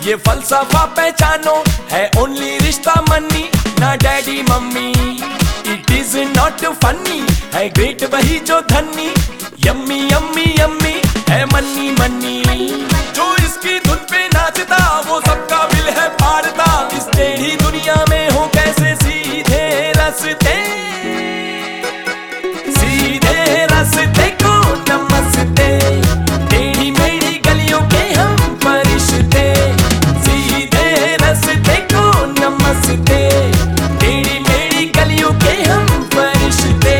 ये फलसफा पहचानो है ओनली रिश्ता मनी ना daddy mummy. It is not funny है ग्रेट वही जो धनी। यम्मी यम्मी यम्मी है मन्नी मन्नी। जो इसकी धुन पे नाचता वो सबका बिल है फाड़ता। इस टेढ़ी दुनिया में हो कैसे सीधे रास्ते, सीधे रास्ते को नमस्ते। टेढ़ी मेढ़ी गलियों के हम फरिश्ते, सीधे रास्ते को नमस्ते। टेढ़ी मेढ़ी गलियों के हम फरिश्ते।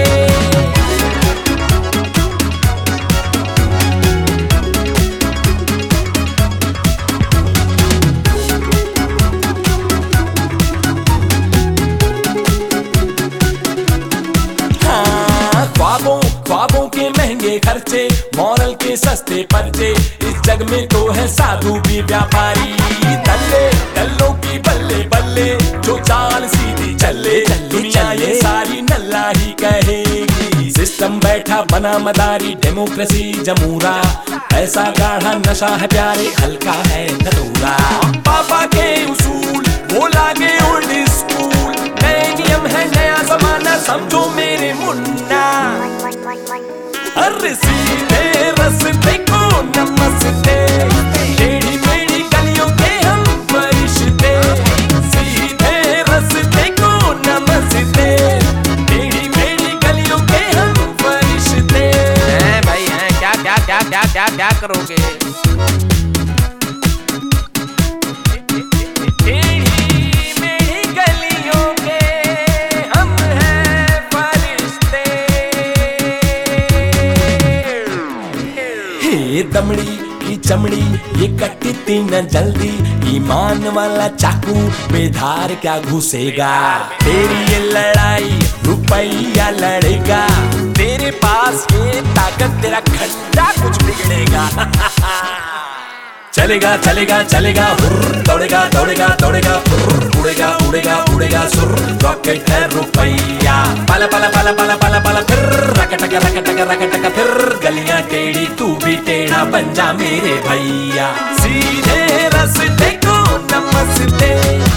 ख्वाबों के महंगे खर्चे, मॉरल के सस्ते पर्चे। इस जग में तो है साधु भी व्यापारी। दल्ले दल्लों की बल्ले बल्ले, जो चाल सीधी चले दुनिया ये सारी नल्ला ही कहेगी। सिस्टम बैठा बना मदारी, डेमोक्रेसी जमूरा। ऐसा गाढ़ा नशा है प्यारे, हल्का है धतूरा। पापा के उसूल वो लागे ओल्ड स्कूल। नए नियम है नया जमाना, समझो मेरे मुन्ना। अरे सीधे रास्ते को नमस्ते। टेढ़ी मेढ़ी गलियों के हम फरिश्ते, सीधे रास्ते को नमस्ते। टेढ़ी मेढ़ी गलियों के हम फरिश्ते। भाई हैं क्या क्या क्या क्या क्या क्या करोगे? दमड़ी की चमड़ी ये कटती न जल्दी। ईमान वाला चाकू बेधार क्या घुसेगा। तेरी ये लड़ाई रुपया लड़ेगा। तेरे पास ये ताकत तेरा घंटा कुछ बिगड़ेगा। चलेगा चलेगा चलेगा हुर्र, दौड़ेगा दौड़ेगा दौड़ेगा हुर्र, उड़ेगा उड़ेगा उड़ेगा सुर। रॉकेट है रुपया, पाला पाला पाला पाला पाला पाला फिर रकटका रकटका रकटका फिर। गलियां टेढ़ी तू भी टेढ़ा बन जा मेरे भैया। सीधे रास्ते को नमस्ते।